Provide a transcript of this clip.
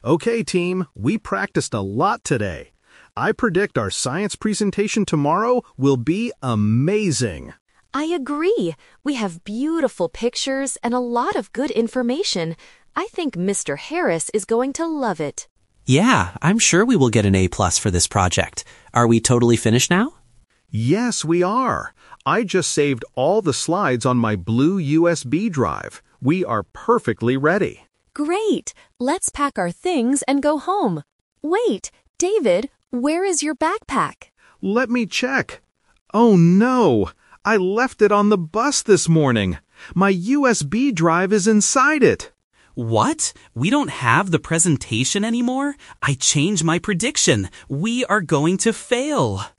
Okay, team, we practiced a lot today. I predict our science presentation tomorrow will be amazing. I agree. We have beautiful pictures and a lot of good information. I think Mr. Harris is going to love it. Yeah, I'm sure we will get an A+ for this project. Are we totally finished now? Yes, we are. I just saved all the slides on my blue USB drive. We are perfectly ready. Great. Let's pack our things and go home. Wait, David, where is your backpack? Let me check. Oh no, I left it on the bus this morning. My USB drive is inside it. What? We don't have the presentation anymore? I changed my prediction. We are going to fail.